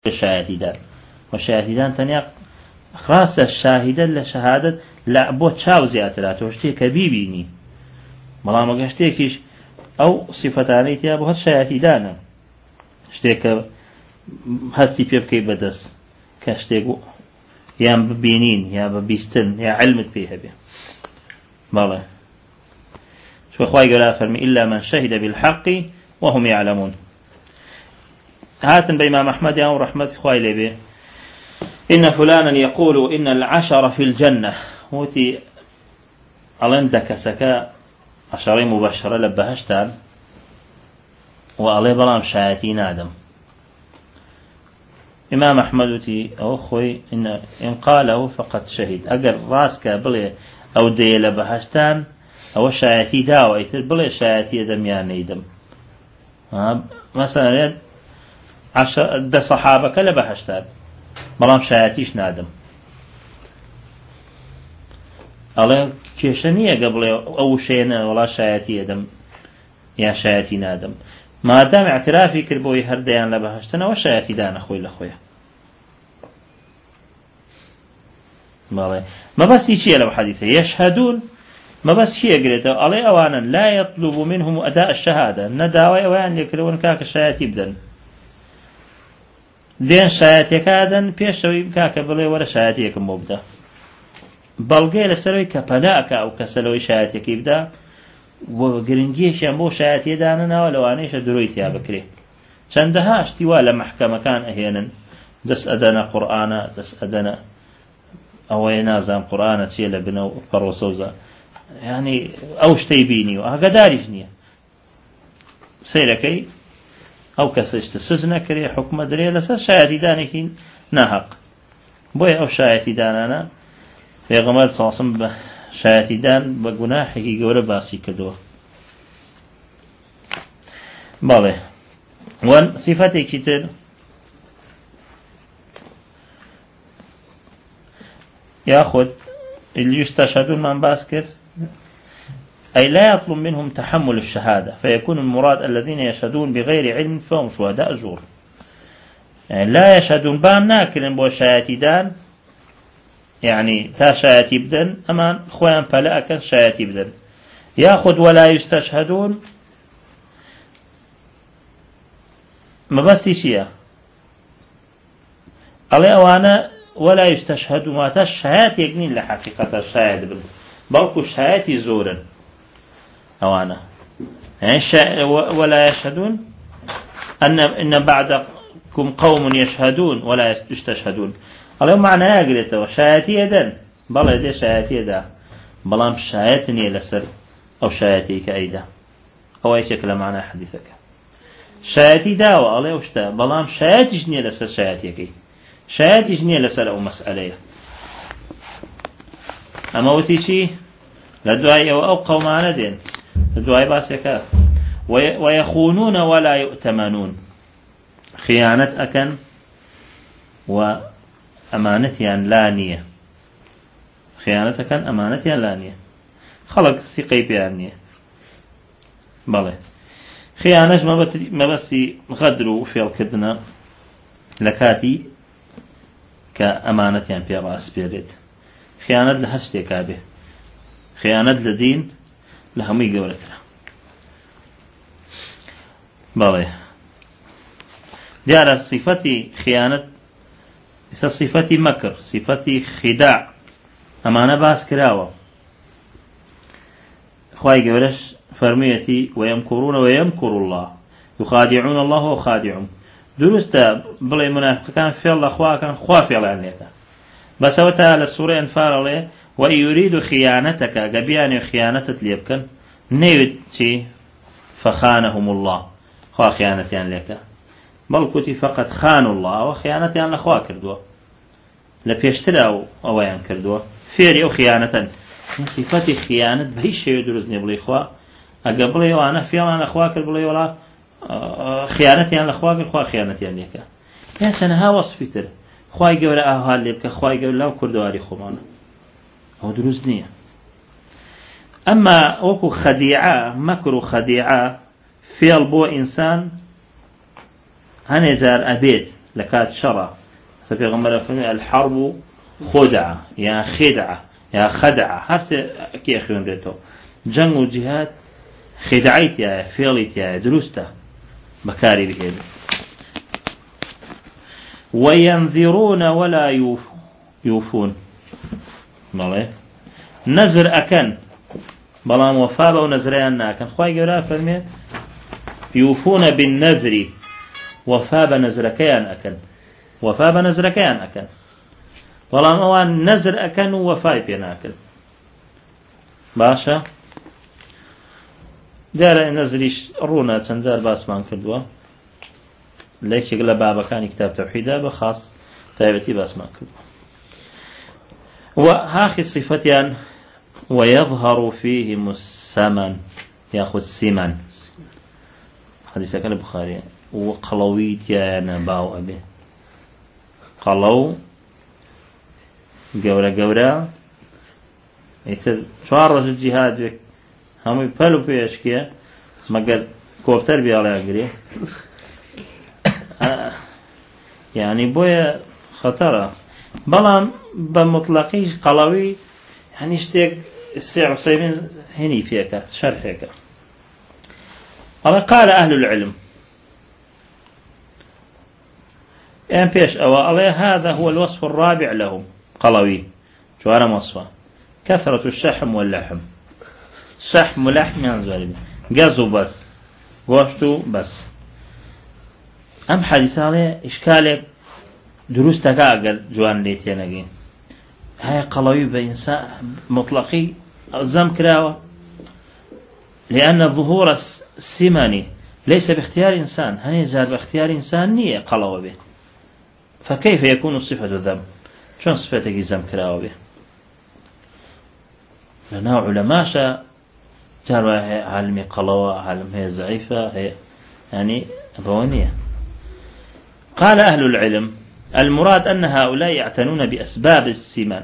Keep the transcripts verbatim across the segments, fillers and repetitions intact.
شهادي دان وشهادي دان تنيا خاصة الشاهدة لشهادة لا بو تشاو زياترات وشتي كبيبيني ملا ما قشتيكيش أو صفتاني تيابو هاد شهادي دانا شتيك هستي بيبكي بدس كشتيكو يا ببينين يا ببيستن يا علمت فيها به بالله شو أخوي قال فرمي إلا من شهد بالحق وهم يعلمون هاتن بإمام أحمد يا رحمة أخوي لبيه إن فلانا يقول إن العشر في الجنة وتي ألندك سكا عشرين مبشرة لبهشتان وألي بلام شايتين آدم إمام أحمد تي أخوي إن إن قاله فقد شهد أجر راسك بلي أو دي لبهشتان أو شايتي داوي بلي شايتي دم يا نيدم مثلا عشر ده صحابة لبهشتان بلام شايتيش نادم الله كيشنية قبل أو شيء ولا شايتي دم يا شايتي نادم ما دام اعترافي كربوي هرديان لبهشتنا وشايتي دان أخوي لأخويا ما بس يشي لو حديثة يشهدون ما بس شيء قريته عليه أوانا لا يطلب منهم أداء الشهادة نداوي أوان يكرون كاك الشايتي بدن دين شايتي كادن بيشوي كاك بلي ولا شايتي كم مبدا بلغي لسروي كبلاك أو كسلوي شايتي كيبدا وقرنجيش ينبو شايتي داننا ولو أنيش درويتي بكري چندها اشتوا لمحكمة كان أهينا دس أدنا قرآن دس أدنا أو ينازم قرآن تيلا بنو قروسوزا يعني أوش تيبيني وهقداريش نية سيركي أو كسجت السزنة كري حكم دري لسا شايتي دانكين ناحق بوي أو شايتي دانانا في غمار صاصم شايتي دان بقناحي قول باسي كدوه بالي وان صفتي كتير ياخذ اللي يستشهدون من باسكر أي لا يطلب منهم تحمل الشهادة فيكون المراد الذين يشهدون بغير علم فهم شهداء زور يعني لا يشهدون بام ناكلن بو شايتي دان يعني تا شايتي بدن أمان خوان فلاكن شايتي بدن ياخذ ولا يستشهدون ما بس شيء على أوانا ولا يستشهد ما تشهد يجنين لحقيقة الشاهد بل بلكو شهادتي زورا أوانا يعني ولا يشهدون أن إن بعدكم قوم يشهدون ولا يستشهدون على معنى يقرأت وشهادتي يدن بل يدي شهادتي يدا بلام شهادتني لسر أو شهادتي كأيدا أو أي شكل معنى حديثك شهادتي داوة عليه وشتا بلام شهادتي جنية لسر شهادتي كي شهادتي جنية لسر أو مسألة أما وتيشي لدعاء أو قوم عندين لدعاء باسكا ويخونون ولا يؤتمنون خيانة أكن وأمانتيان لانية خيانة أكن أمانتيان لانية خلق سيقي بيانية بله خيانة ما بس غدروا في الكدنا لكاتي كأمانتيان في رأس بيرد خيانة لهشتي كابه خيانة لدين لهمي قولتنا بالي ديار صفتي خيانة صفتي مكر صفتي خداع أمانة باس كراوة خواهي قولش فرميتي ويمكرون ويمكر الله يخادعون الله وخادعهم درستا بلي منافق كان في الله خوا كان خوا في الله عنك بس وتعالى السورة انفار عليه وإن يريد خيانتك قبيان خيانتك ليبكن نيوتي فخانهم الله خوا خيانتيان لك بل كنت فقط خانوا الله وخيانتيان لخوا كردوا لبيشترى أو أويان كردوا فيري أو خيانة صفتي خيانة بهيش شيء يدرزني بلي خوا أقبلي وأنا في أنا خوا كربلي ولا خيانتيان لخوا كرخوا خيانتيان لك يا سنها وصفتر خوا يقول أهل لك خوا يقول لا كردواري خمانه هو دروز نية أما وكو خديعة مكر خديعة في البو إنسان هنزار أبيت لكات شرع في غمر الحرب خدعة يا خدعة يا خدعة هرت كي أخيون ريتو جنگ وجهاد خدعيت يا فيليت يا درسته بكاري بهذا وينذرون ولا يوف يوفون ماله نذر أكن بلام وفاء ونذريان ناكن خواهي قراء فرمي يوفون بالنذر وفاء بنذركيان أكن وفاء بنذركيان أكن بلام أوان نذر أكن ووفاء بيناكن باشا دار نذريش رونا تنزار باسمان كردوا ليش يقول بابا كان كتاب توحيده بخاص تابتي باسمان كردوا وهاخي صفتيان ويظهر فيهم السمن ياخذ سمن حديث كان البخاري وقلويت يا نباو أبي قلو جورا جورا يصير شعار الجهاد بك هم يفعلوا في أشكال ما قال كوبتر بيعلى أجري يعني بويا خطرة بلام بمطلقيش قلوي يعني اشتاق السيع عصيبين هني فيك شرحك قال أهل العلم يعني فيش أو هذا هو الوصف الرابع لهم قلوي شو أنا وصفه كثرة الشحم واللحم شحم ولحم ينزل جازو بس واشتو بس أم حديث عليه إشكالك دروس تقاقل جوان ليتي نجين هاي قلوي بإنسان مطلقي زم كراوة لأن الظهور السمني ليس باختيار إنسان هني زار باختيار إنسان نية قلوة به فكيف يكون صفة الذم شون صفتك زم كراوة به لأنه علماء شا جاروا عالمي قلوة عالم هي ضعيفة هي يعني ضوانية قال أهل العلم المراد أن هؤلاء يعتنون بأسباب السمن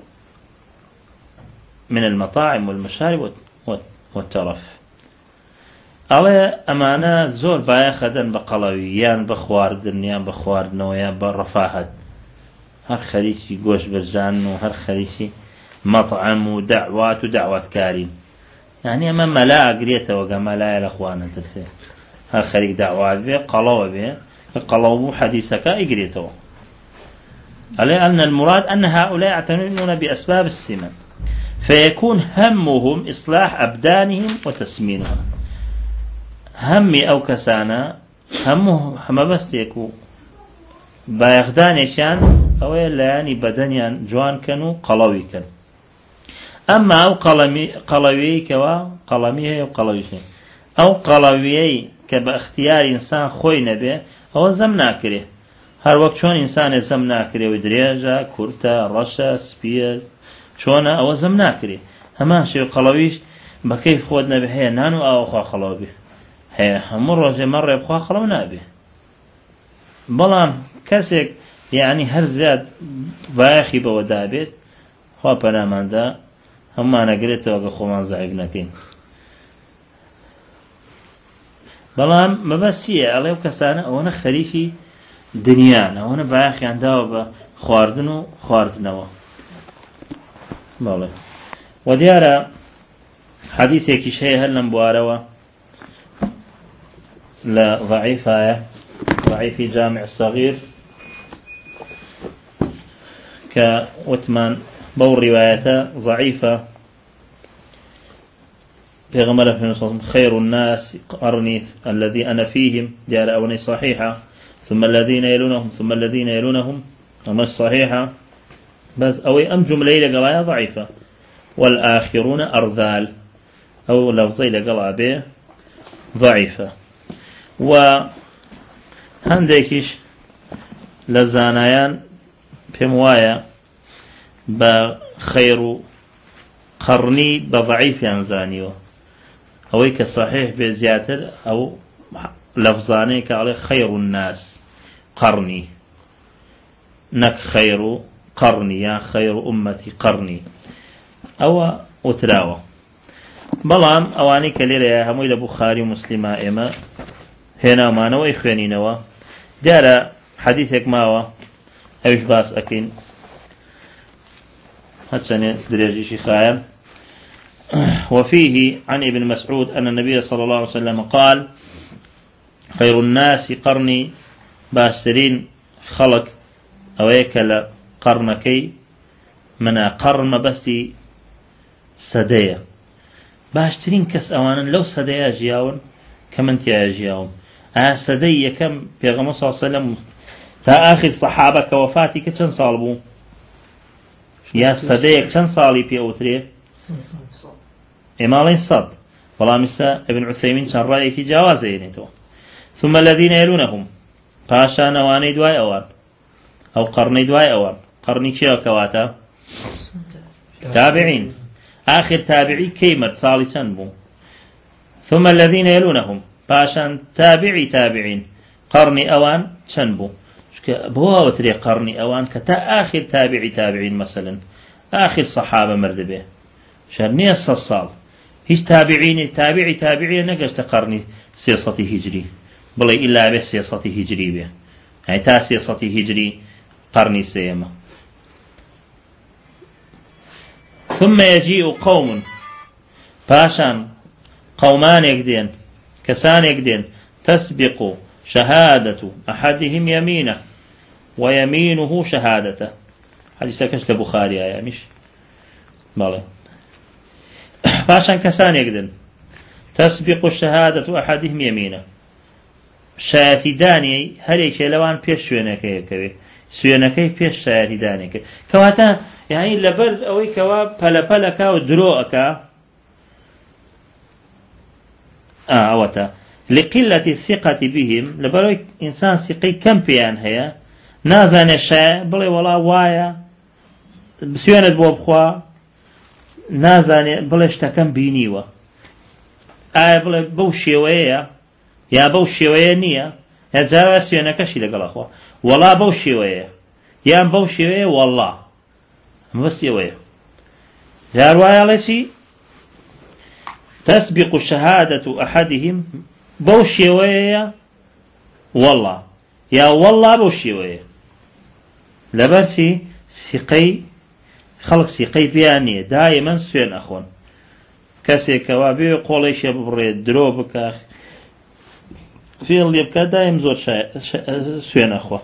من المطاعم والمشارب والترف ألا أمانة زور بايخدن بقلويان بخواردن يان بخواردنويان برفاهد هر خليشي قوش برجان وهر خليشي مطعم ودعوات ودعوات كارين يعني أما ملا أقريته وقما لا يلأخوانا تسير هر خليك دعوات بيه قلوة بيه قلوه حديثك أقريته على أن المراد أن هؤلاء يعتنون بأسباب السمن فيكون همهم إصلاح أبدانهم وتسمينها همي أو كسانا همه هم بس يكون بايخدانشان أو يعني بدنيان جوان كانوا قلوي كان أما أو قلمي قلوي كوا قلميه وقلوي أو قلوي كباختيار إنسان خوي نبي أو زم ناكره هر وقت شون إنسان زم ناكره ودريجة كورتا رشا سبيز شون أو زم ناكره همان شيء قلويش بكيف خودنا به هي نانو أو خا خلو به هي مرة زي مرة يبخا خلو نابه بلان كسك يعني هر زاد باخي بودابت خو بنامان دا هم أنا قلت وقا خوان ضعيف نكين بلان ما بس هي عليه كسانة وانا خليفي دنيانا وانا باخي عنده خواردنو خواردنو بله وديارة حديثي كي شيء هل نبواروا لا ضعيفة ضعيف جامع الصغير كوتمان بو روايته ضعيفة في غمرة في نصوص خير الناس قرني الذي أنا فيهم جاء أولي صحيحة ثم الذين يلونهم ثم الذين يلونهم ومش صحيحة بس أو أم جملة لقلايا ضعيفة والآخرون أرذال أو لفظي لقلا به ضعيفة وهنديكش لزانيان بموايا بخير قرني بضعيف ينزانيو أو كصحيح بزياتر أو لفظاني كعلي خير الناس قرني نك خير قرني يا خير أمتي قرني أو أتراوى بلام أواني كليلة يا همويل بخاري مسلمة إما هنا ما نوى إخواني نوى دارا حديثك ماوا أيش باس أكين هاتسني دريجي شيخايا. وفيه عن ابن مسعود أن النبي صلى الله عليه وسلم قال خير الناس قرني باشترين خلق أويكل قرنكي منا قرن بسي سدية باشترين كس أوانا لو سدية جياون كمن تيا جياون آه سدية كم في غمصة صلى الله عليه وسلم تا آخر صحابة كوفاتي كتن صالبو يا سدية كتن صالي في أوتريه إمالين صد والله مسا ابن عثيمين كان رأيك جوازين ثم الذين يلونهم باشا نواني دواي أوان أو قرني دواي أوان قرني شيء كواتا تابعين آخر تابعي كيمت صالي تنبو ثم الذين يلونهم باشا تابعي تابعين قرني أوان تنبو بوها وتري قرني أوان كتا آخر تابعي تابعين مثلا آخر صحابة مردبه شرني الصال هيش تابعين تابعي تابعي نقشت قرني سياسة هجري بلي إلا به سياسة هجري به يعني تا سياسة هجري قرني سيما. ثم يجيء قوم باشان قومان يقدين كسان يقدين تسبق شهادة أحدهم يمينه ويمينه شهادته. حديث كشف البخاري يا مش بلى باشان كسان يقدن تسبق الشهادة أحدهم يمينه شهادة داني هل يشيلوان بيش سوينكي كبير سوينكي بيش شهادة داني كواتا يعني لبر أوي كوا بلا بلا كاو دروءكا آه أوتا لقلة الثقة بهم لبر إنسان ثقي كم بيان هيا نازن الشيء بلي ولا وايا سوينت بوبخوا نازن بلي اشتكم بينيوه آه بلي بوشيوية يا بوشيوية نية يا جاوا سوينكشي لقل أخوة ولا بوشيوية يا بوشيوية والله بس يويه يا رواية لسي تسبق شهادة أحدهم بوشيوية والله يا والله بوشيوية لبرسي سقي خلق سقي بيانية دائما سوين أخوان كسي كوابي قوليش يبريد دروبك في اللي يبقى دائم زور سوين أخوان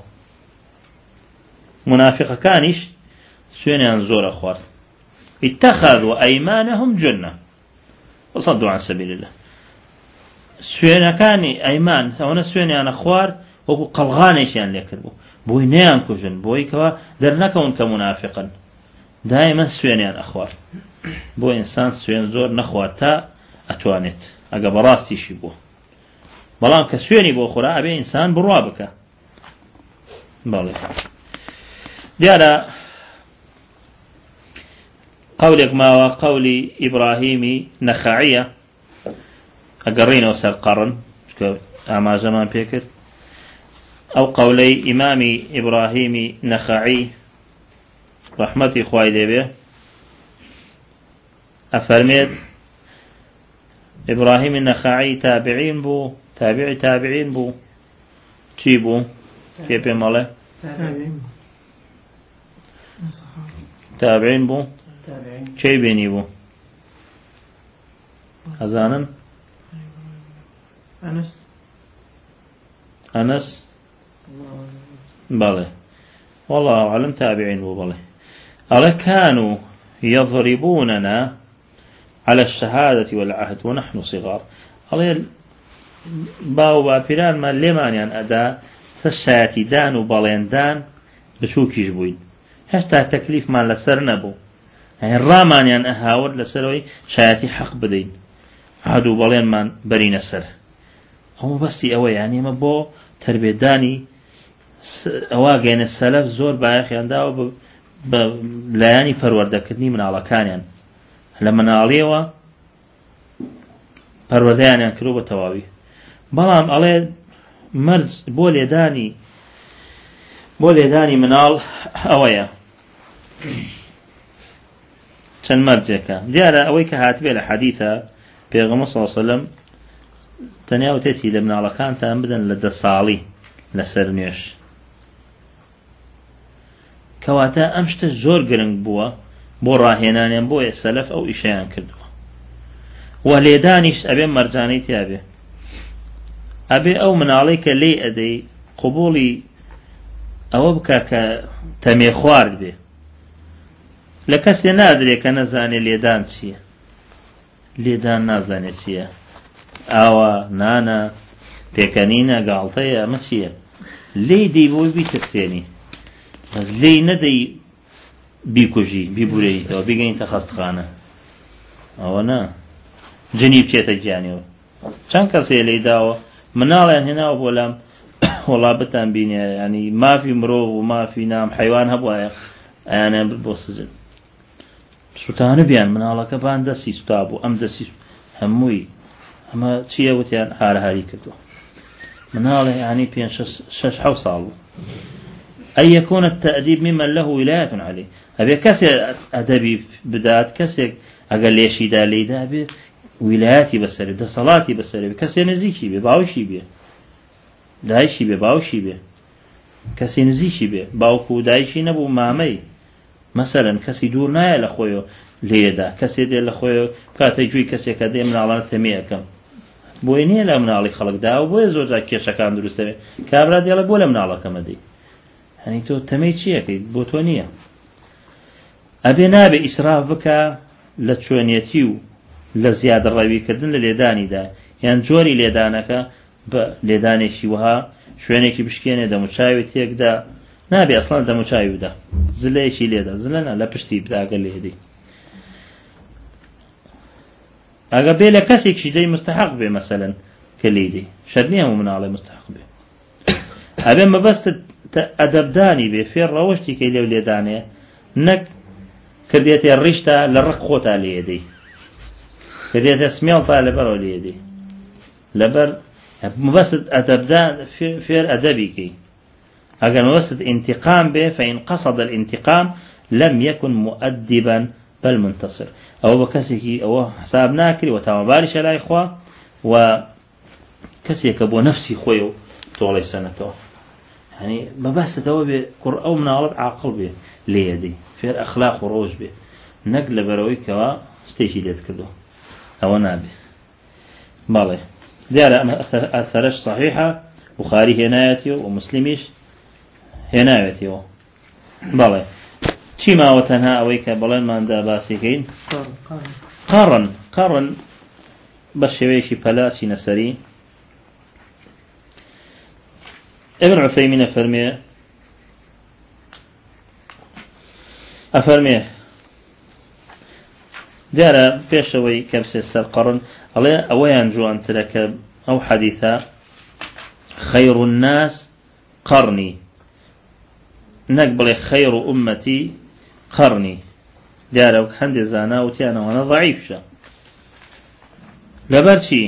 منافق كانش سوين زور أخوار اتخذوا أيمانهم جنة وصدوا عن سبيل الله سوين كان أيمان سوانا سوين عن أخوار وكو قلغانيش يعني ليكربو بوي نيان كجن بوي كوا درنكون كمنافقا دائما سوين عن أخوار بو إنسان سوين زور نخواتا أتوانت أقبراستي شبوه بلان كسويني بو خراء أبي إنسان بروابك بالي ديالا قولك ما وقول إبراهيم نخعية أقرين وسر قرن أما زمان بيكت أو قولي إمام إبراهيم نخعي رحمتي خواهي ديبه أفرميت إبراهيم النخعي تابعين بو تابعي تابعين بو تيبو كيف ماله تابعين بو شي بيني بو أزانا أنس أنس بله والله أعلم تابعين بو بله ألا كانوا يضربوننا على الشهادة والعهد ونحن صغار ألا باو بابيران ما لمان يعني أدا تشاتي دان وبالين دان بشوكيش بوين هشتا تكليف ما لسر نبو يعني الرامان يعني أهاور لسروي شاتي حق بدين عادو بالين من برين السر هم بس أوي يعني ما بو تربية داني أواجين السلف زور بايخ يعني داو بلاني فرورده كدني من على كان يعني لما ناليوا فرورده يعني كروبة توابي بلام عليه مرز بولي داني بولي داني منال أويا چەند مەرجێکە دیارە ئەوەی کە هاتبێ لە حەدیثە پێغەمبەر صلی الله علیه و سلم تەنیا وتێتی لە مناڵەکانتان بدەن لە دە ساڵی لەسەر نوێش کەواتە ئەم شتە زۆر گرنگ بووە بۆ ڕاهێنانیان بۆیە سەلەف ئەو ئیشیان کردووە و لێدانیش ئەبێ مەرجانەی تیابێ ئەبێ ئەو مناڵەی کە لێ ئەدەی قبوڵی ئەوە بکە کە تەمێ خوارد بێ لە کەسێ نادرێت کە نەزانێ لێدان چییە لێدان نازانێت چییە ئاوە نانە پێکەنینە گاڵتەیە ئەمە چییە لێی دەی بۆی بیترسێنی بەس لێی نەدەی بیکوژی بیبورێیتەوە بیگەینتە خەستخانە ئەوە نا جنی بچێتە گیانەوە چەند کەسێ لێی داوە مناڵیان هێناوە بۆ لام وڵابەتان بینێ ینی مافی مرۆڤ و مافی نام حیوان هەبوایە ئەیانیان برد بۆ سجن سوتانە بیان مناڵەکە بان دەستی سوتا بوو ئەم دەستی هەمووی ئەمە چییە وتیان هارەهاری کردووە مناڵێ ینی پێنج شەش حەوت ساڵ بوو أن يكون التأديب ممن له ولاية عليه أبي كسر أدبي بدات كسر أقل ليشي دا ليدا أبي ولاياتي بسري دا صلاتي بسري كسر نزيشي بي باوشي بي دايشي بي باوشي بي كسر نزيشي بي باوكو دايشي نبو مامي مثلا كسر دور نايا لخويو ليدا كسر دي لخويو كاتجوي كسر كدي من على تمية كم بويني لا من على خلق دا وبوي زوجا كيشا كان درسته كابرا ديالا بولا من على كمدي يعني تو تمي چییە کەیت بۆ تۆ نییە ئەبێ نابێ ئیسراف بکە لە چۆنیەتی و لە زیادە ڕەویکردن لە لێدانیدا یان جۆری لێدانەکە بە لێدانێکی وها شوێنێکی بشکێنێ دەموچاوی تێکدا نابێ ئەسڵان دەموچاوی بدا زلەیەکی لێدا زلەنە لە پشتی بداگە لێدەی ئەگە بێ لە کەسێکی دەی مستحق بێ مەسەلەن کە لێدەی شەر نییە و مناڵێ مستحق بێ ئەبێ مەبەستت ئەدەبدانی بێ فێر ڕەوەشتی کەی لێو لێدانێ نەک کە دێتێ ڕیشتە لە ڕق خۆتا لێدەی کە دێتە سمێڵتا لەبەرەوە لێدەی لەبەر مەبەست ئەدەبدان فێر ئەدەبی کەی ئەگەر مەبەست انتقام بێ فإن قصد الانتقام لم يكن مؤدبا بل منتصر ئەوە بە کەسێکی ئەوە حساب ناکری و تاوەباریشە لای خوا و کەسێکە بۆ نەفسی خۆی و تۆڵی سەنەتەوە يعني ما بس توبة قرآن من عرب عقل به ليدي في الأخلاق وروج به نقل بروي كوا استيشي ديت كده أو نابي بالله دار أثرش صحيحة بخاري هنايتي ومسلميش هنايتي بالله شي ما وتنها أويك بالله ما عند باسيكين قارن قارن بس شويشي بلاسي نسري ابن عثيمين أفرمي أفرمي جارة بيشوي كبسة القرن الله أويان جوان تركب أو حديثا خير الناس قرني نقبل خير أمتي قرني جارة وكهند زانا وتيانا وانا ضعيف شا لبرشي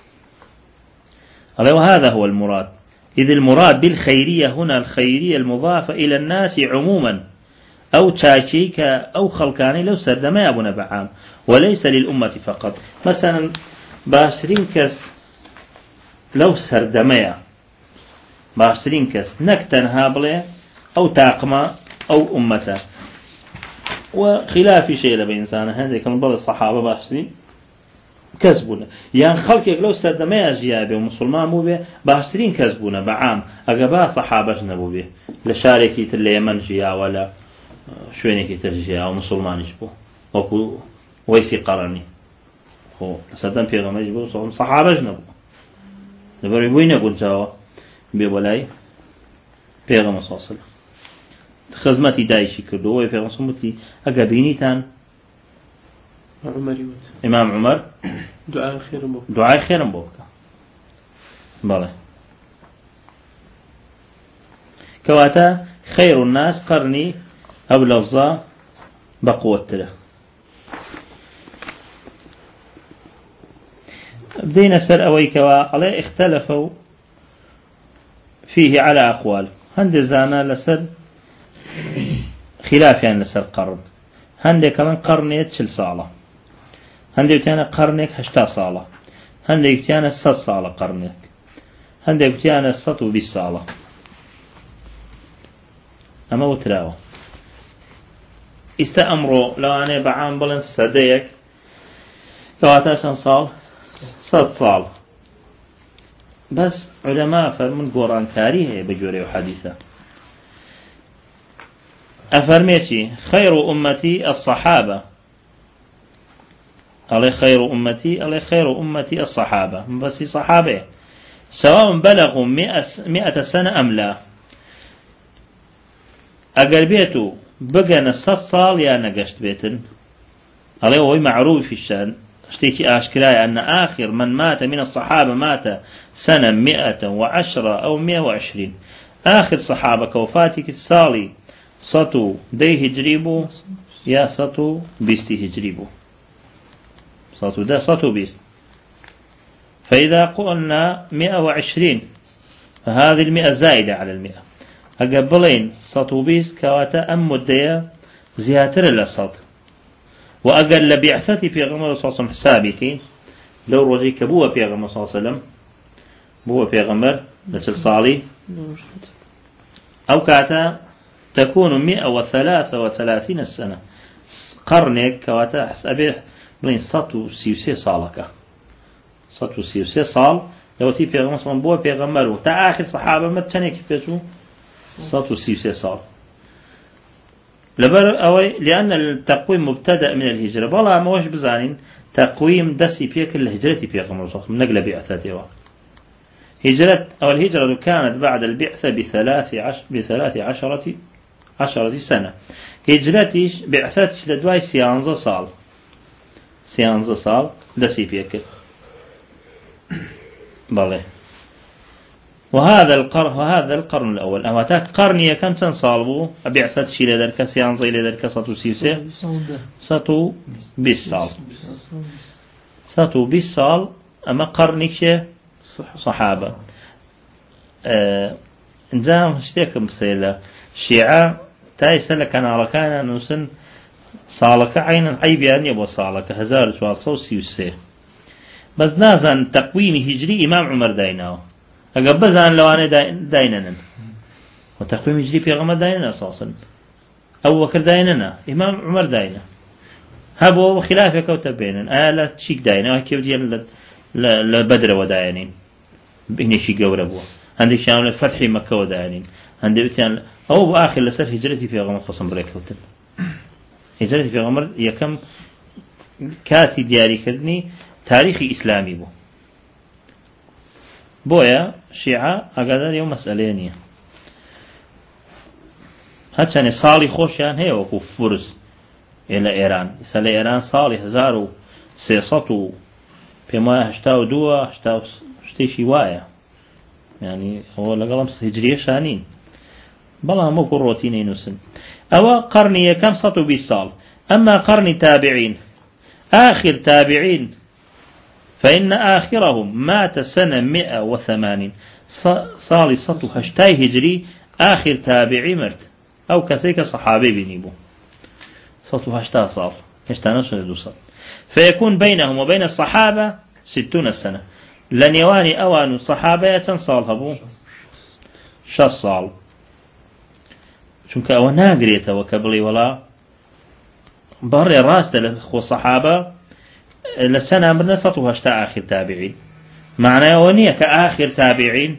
الله وهذا هو المراد إذ المراد بالخيرية هنا الخيرية المضافة إلى الناس عموما أو تاشيك أو خلقاني لو سردما أبو نبعام وليس للأمة فقط مثلا باشرين كس لو سردما باشرين كس نكتن هابلة أو تاقما أو أمتا وخلاف شيء لبإنسان هذا كما بعض الصحابة باشرين كسبونا يعني خلق لو سردما أجيابه ومسلمان مو به باشترين كسبونا بعام أجابا صحابة نبو به لشاركي اليمن جيا ولا شوينكي ترجيا ومسلمان يجبو وكو ويسي قرني هو صدام في غمج بو صوم صحابة نبو نبري وين يقول جوا بولاي في غمج صاصل خدمتي دايشي كردو في غمج صمتي أجابيني تان عمر إمام عمر دعاء خير بوك دعاء خير بوك بله كواتا خير الناس قرني أو لفظة بقوة له بدينا سر أوي كوا عليه اختلفوا فيه على أقوال هند زانا لسر خلاف يعني لسر قرن هند كمان قرنية تشل صالة هندي بتانا قرنك هشتا صالة هندي بتانا ست صالة قرنك هندي بتانا ست وبيس صالة أما وتراوه استأمروا لو أنا بعام بلن سديك كواتاشن صال صد صال بس علماء فرمون قرآن كاريه بجوري وحديثة أفرميتي خير أمتي الصحابة علي خير أمتي علي خير أمتي الصحابة بس صحابة سواء بلغوا مئة, مئة سنة أم لا أقل بيتو بقنا ست صال يا نقشت بيتن عليه هو معروف في الشأن اشتيكي أشكراي أن آخر من مات من الصحابة مات سنة مئة وعشرة أو مئة وعشرين آخر صحابة كوفاتك الصالي سطو دي هجريبو يا سطو بيستي هجريبو سطو ده سطو بيست فإذا قلنا مئة وعشرين فهذه المئة زائدة على المئة أقبلين سطو بيست كواتا أم مدية زياتر للسط وأقل لبعثتي في غمر صلى الله عليه وسلم حسابك لو رجيك بوه في غمر صلى الله عليه وسلم بوه في غمر لسل صالي أو كاتا تكون مئة وثلاثة وثلاثين السنة قرنك كواتا حسابه بلين سطو سيوسي صالك سطو سيوسي صال لو تي في غمر صلى الله عليه وسلم بوه في غمر تا آخر صحابة ما تشاني كيفتشو سطو سيوسي صال لبر أوي لأن التقويم مبتدأ من الهجرة بلا ما وش بزانين تقويم دسي فيك الهجرة في غمر صلى من نقل بعثته هجرة أو الهجرة كانت بعد البعثة بثلاث عش بثلاث عشرة عشرة سنة هجرتش بعثتش لدواي سيانزا صال سيانزا صال دسي فيك بالله وهذا القرن وهذا القرن الأول أما تاك قرنية كم تنصالبو بعثت شيء لذلك سيانزي لذلك سطو سيسي سطو بالصال سطو بالصال أما قرنك صحابة انزام اشتيك مسيلة شيعة تايسة لكان على كان نسن صالك عينا عيبيان يبو صالك هزار شوال صو سيسي بس نازن تقويم هجري إمام عمر دايناو أقبل زان لو أنا دايننا وتقويم هجري في غمر دايننا أساسا أو بكر دايننا إمام عمر داينة هبو خلافه كوتب بيننا آلة شيك داينة كيف ديال لبدر وداينين بإني شيك قوربوا عندك شامل فتح مكة وداينين عندك يعني أو بآخر لسر هجرتي في غمر خصم بريك كوتب هجرتي في غمر يكم كاتي دياري كردني تاريخي إسلامي بو بويا شيعة أقدر يوم مسألينية هاتشاني صالي خوشيان هي وكو فرس إلى إيران إسالي إيران صالي هزارو سيصتو بما هشتاو دوا هشتاو شتيشي وايا يعني هو لقلم هجرية شانين بلا مو قروتين ينسن أو قرنية كم سطو بالصال أما قرن تابعين آخر تابعين فإن آخرهم مات سنة مئة وثمانين صالي سطو هشتاي هجري آخر تابعي مرت أو كسيك صحابي بنيبو سطو هشتا صال هشتا نشن دوصال فيكون بينهم وبين الصحابة ستون سنة لن يواني أوان الصحابة صال هبو شص صال چونك أو ناقريته وكبلي ولا بر راست لخو الصحابة لسنة أمرنا سطو هشتا آخر تابعين معنى ونية كآخر تابعين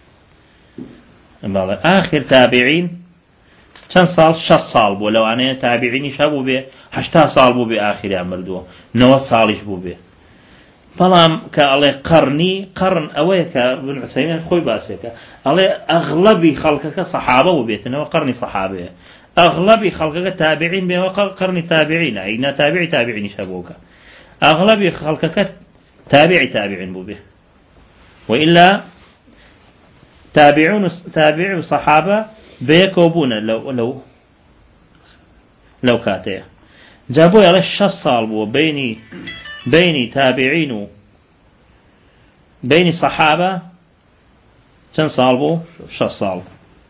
آخر تابعين كان صال شص صال بو لو أنا تابعيني شابو به هشتا صال بو بآخر أمر دو نو صالش بو به فلام كالله قرني قرن أويك بن عثيمين خوي باسيك الله أغلبي خلقك صحابة وبيتنا وقرني صحابة أغلبي خلقك تابعين به وقرني تابعين أين تابعي تابعين شابوك أغلبي خلقك تابعي تابعين بو به وإلا تابعون تابعوا صحابة بيكوبون لو لو لو كاتيه جابوا على الشص صالبوا بيني بيني تابعين بين صحابة كان صالبوا شص صالب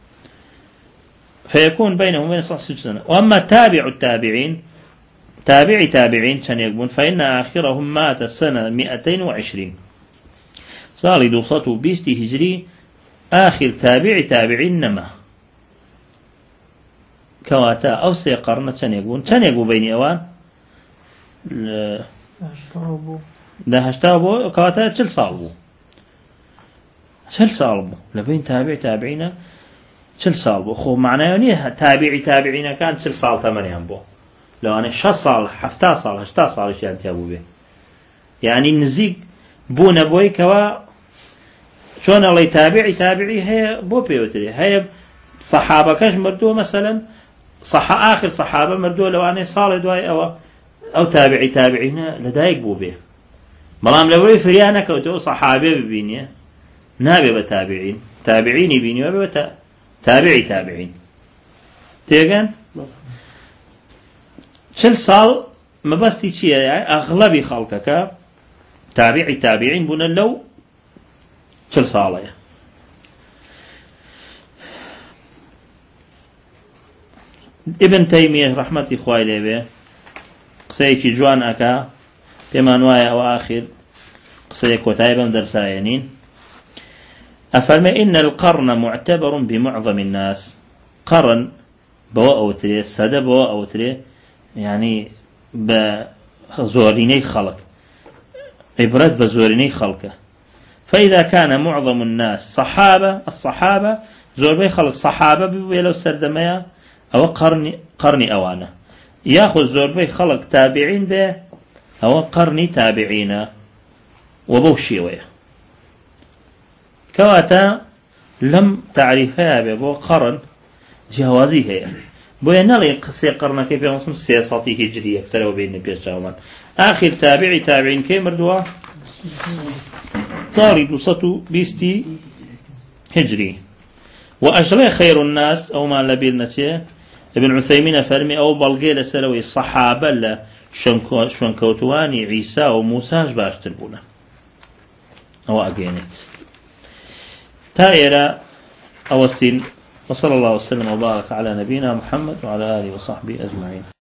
فيكون بينهم وبين صحابة سنة. وأما تابع التابعين تابعي تابعين كان يقبون فإن آخرهم مات السنة مئتين وعشرين صالي دوصته بيستي هجري آخر تابعي تابعين نما كواتا أو سي قرن تنيقون تنيقو بيني أوان ده هشتابو كواتا تل صالبو تل صالبو لبين تابع تابعينا تل صالبو خو معناه نيه تابعي تابعينا كان تل صال ثمانية بو لو أنا شش صال حفتا صال هشتا صال شيء أنت أبو به يعني نزيق بونا بوي كوا شون الله يتابعي تابعي هي بو بيوتري هي صحابة كش مردو مثلا صح آخر صحابة مردو لو أنا صال دواي أو أو تابعي تابعينا لدايق بو به ملام لوري فريانا كوتو صحابة ببينيه نابي بتابعين تابعيني بيني وبتا تابعي تابعين تيجان شل صال ما بس تيجي يعني أغلب خلقك تابعي تابعين بنا لو شل صالة ابن تيمية رحمة إخوائي ليه قصيكي جوان أكا بما نوايا وآخر قصيك وتايبا درساينين أفرمي إن القرن معتبر بمعظم الناس قرن بواء أوتري السادة بواء أوتري يعني بزوريني خلق عبرت بزوريني خلقه فإذا كان معظم الناس صحابة الصحابة زور خلق صحابة بيلو سردمية أو قرن قرن أوانه ياخذ زور خلق تابعين به أو قرن تابعين وبوشيوية كواتا لم تعرفها ببو قرن جوازي هي بويا نلي قصي قرن كيف ينصم سياساتي هجرية اكتروا بين بيشاومان آخر تابعي تابعين كي مردوا طاري بسطو بيستي هجري وأجري خير الناس أو ما لبيل نتيه ابن عثيمين فرمي أو بلغي لسلوي الصحابة لا شنكوتواني عيسى وموسى باشتر بونا أو أجينت تائرة أوسين وصلى الله وسلم وبارك على نبينا محمد وعلى آله وصحبه أجمعين.